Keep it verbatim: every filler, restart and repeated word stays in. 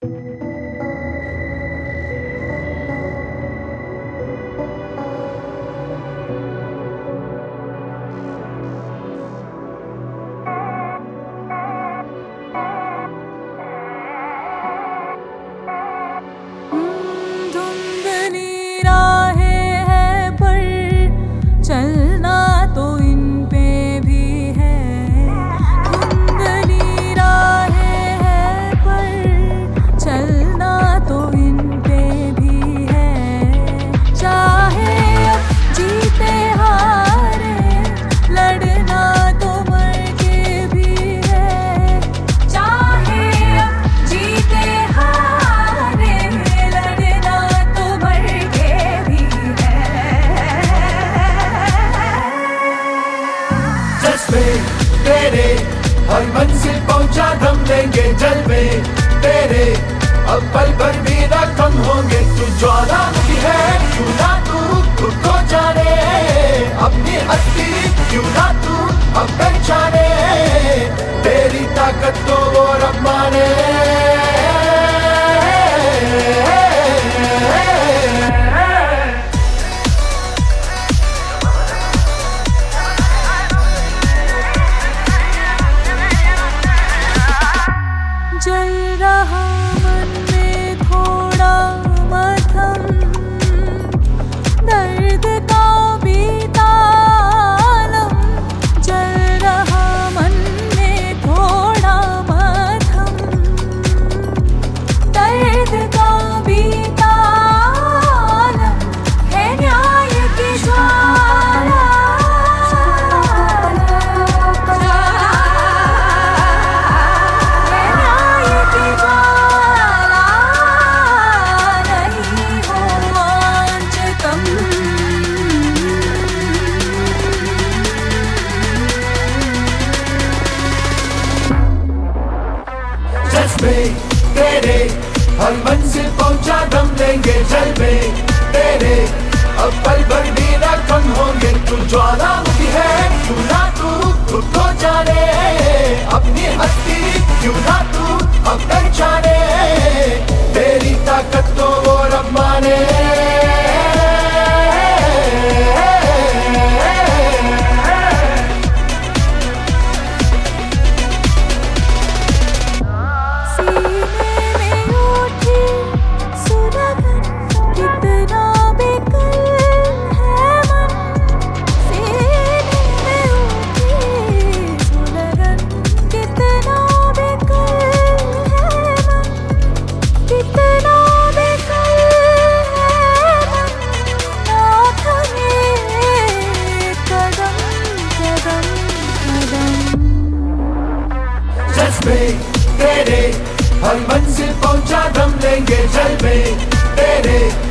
तेरे हर मंजिल पहुंचा दम लेंगे जलवे तेरे, अब पल भर भी ना कम होंगे। तू ज्वालामुखी है क्यों ना तू खुद को जाने, अपनी हस्ती क्यों ना तू अब पहचाने, तेरी ताकत तो वो रब माने। जल रहा मन में थोड़ा मध्यम, दर्द का भी तालम। जल रहा मन में थोड़ा मध्यम, दर्द का भी तालम। है न्याय की ज्वाला, तेरे हर मंजिल पहुंचा दम लेंगे जलवे तेरे, अब पल भर भी ना कम होंगे। तू ज्वालामुखी है क्यों ना तू खुद को जाने, अपनी हस्ती क्यों ना तू अब पहचाने, तेरी ताकत तो वो रब माने। तेरे हर मंजिल पहुंचा दम लेंगे जलवे तेरे,